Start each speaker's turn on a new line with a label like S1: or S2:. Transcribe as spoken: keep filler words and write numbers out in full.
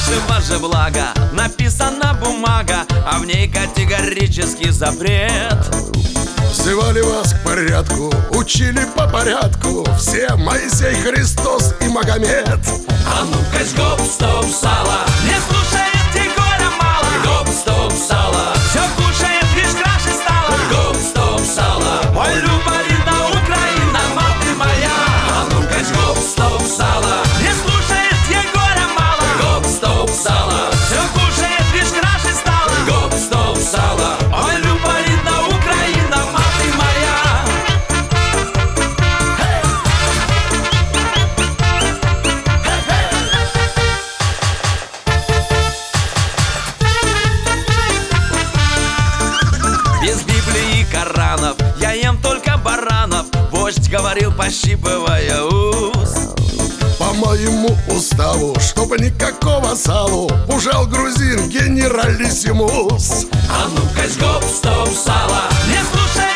S1: нашего же блага написана бумага, а в ней категорический запрет.
S2: Взывали вас к порядку, учили по порядку все Моисей, Христос и Магомед.
S1: А ну-ка, гоп, стоп, сало, не слушает Егора мало. Гоп, стоп, сало, все кушает, лишь краше стало. Гоп, стоп, сало, ой, любовина Украина, мать моя. А ну-ка, гоп, стоп, сало, не слушает Егора мало. Гоп, стоп, сало, все кушает, лишь краше стало. Гоп, стоп, сало, ой, любовина Украина, мать моя. Без Библии и Коранов я ем только баранов. Вождь говорил, пощипывая ус.
S2: По моему уставу, чтобы никакого салу, пужал грузин генералиссимус.
S1: А ну-ка, гоп, стоп, сало, не слушай